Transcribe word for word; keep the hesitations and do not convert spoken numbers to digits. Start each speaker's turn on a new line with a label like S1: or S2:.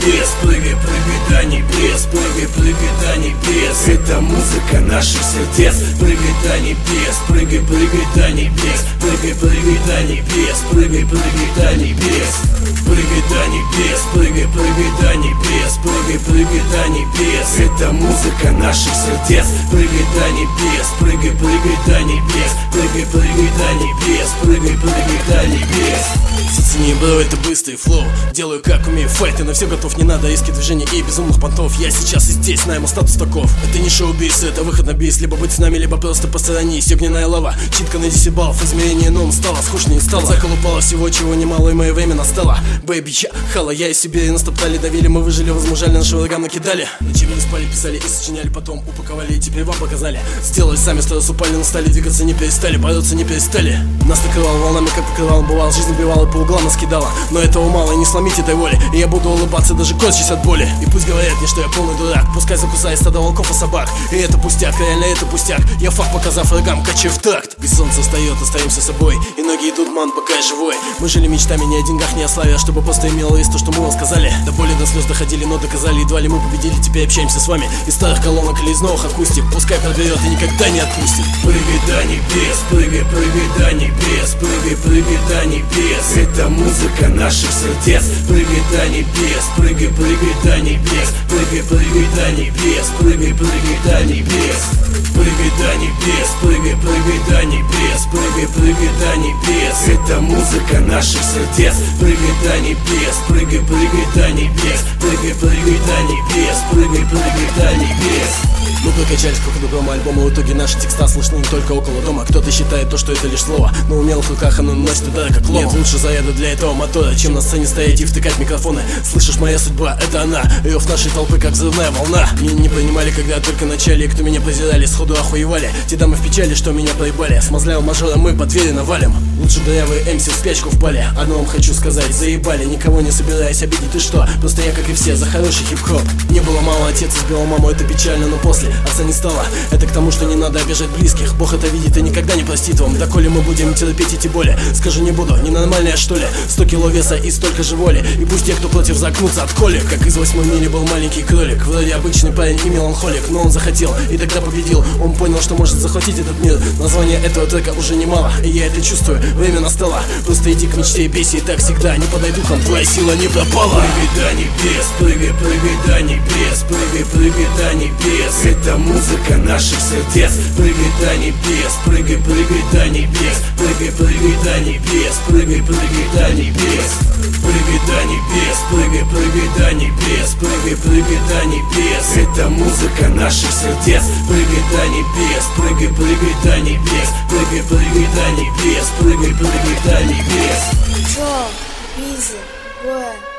S1: небес, прыгай, прыгай до небес, прыгай, прыгай до небес. Это музыка наших сердец. Прыгай до небес, прыгай, прыгай до небес, прыгай, прыгай до небес, прыгай, прыгай до небес. Прыгай до небес, прыгай, прыгай до небес, прыгай, прыгай до небес. Это музыка наших сердец. Прыгай до небес, прыгай, прыгай до небес, прыгай, прыгай до небес, прыгай, прыгай до небес.
S2: Зацени, бро, это быстрый флоу. Делаю как умею, файт, и на все готов. Не надо резких движений и безумных понтов. Я сейчас и здесь, на ему статус таков. Это не шоу-биз, это выход на бис. Либо быть с нами, либо просто посторонись. Огненная лава, читка на десять баллов. Измерение новым стало, скучно не стало. Заколупало всего, чего немало, и мое время настало. Бэйби, я, хала, я и себе и настоптали, давили. Мы выжили, возмужали, нашим врагам накидали. Ночами не спали, писали и сочиняли. Потом упаковали и теперь вам показали. Сделали сами, сто упали, но стали двигаться, не перестали. Бороться не перестали. Нас накрывало волнами, как покрывалом бывал. Жизнь убивала и по углам нас кидала. Но этого мало, и не сломить этой воли. И я буду улыбаться, даже корчась от боли. И пусть говорят мне, что я полный дурак. Пускай закусает стадо волков и собак. И это пустяк, реально это пустяк. Я факт, показав врагам, качаю в такт. Без солнца встает, остаемся собой. И ноги идут, ман, пока я живой. Мы жили мечтами не о деньгах, не о славе, а чтобы просто имело вес то, что мы вам сказали. До боли, до слез доходили, но доказали. Едва ли мы победили, теперь общаемся с вами. Из старых колонок или из новых акустик. Пускай подберет и никогда не отпустит.
S1: Прыгай до небес, прыгай, прыгай до небес, прыгай, прыгай до небес. Это музыка наших сердец. Прыгай до небес, прыгай, прыгай до небес, прыгай, прыгай до небес, прыгай, прыгай до небес. Прыгай до небес, прыгай, прыгай до небес, прыгай, прыгай до небес. Это музыка наших сердец. Прыгай до небес, прыгай, прыгай до небес, прыгай, прыгай до небес, прыгай, прыгай до небес.
S2: Мы прокачались к выходу дома альбома, в итоге наши текста слышны не только около дома. Кто-то считает то, что это лишь слово, но в умелых руках оно носит удары как лом. Нет лучше заряда для этого мотора, чем на сцене стоять и втыкать микрофоны. Слышишь, моя судьба, это она. Рев нашей толпы, как взрывная волна. Меня не понимали, когда только начали, и кто меня презирали, сходу охуевали. Те дамы в печали, что меня проебали. Смазлял мажора, мы по двери навалим. Лучше дырявые эмси в спячку впали. Одно вам хочу сказать, заебали. Никого не собираюсь обидеть, ты что? Просто я, как и все, за хороший хип-хоп. Не было мало, отец избил маму, это печально, но после отца не стало. Это к тому, что не надо обижать близких. Бог это видит и никогда не простит вам. Доколе мы будем терпеть эти боли? Скажу, не буду, ненормальная что ли? Сто кило веса и столько же воли. И пусть те, кто против, загнутся от коли. Как из восьмой мили был маленький кролик. Вроде обычный парень и меланхолик, но он захотел и тогда победил. Он понял, что может захватить этот мир. Название этого трека уже немало, и я это чувствую, время настало. Просто иди к мечте и бейся, и так всегда. Не подай духом, твоя сила не пропала.
S1: Прыгай до небес, прыгай, прыгай до небес, прыгай, прыгай до небес. Это музыка наших сердец. Прыгай до небес, прыгай, прыгай до небес, прыгай, прыгай до небес, прыгай, прыгай до небес. Прыгай до небес, прыгай, прыгай до небес, прыгай, прыгай до небес. Это музыка наших сердец. Прыгай до небес, прыгай, прыгай до небес, прыгай, прыгай до небес, прыгай, прыгай до небес.
S3: Джо, Бизи, Boy.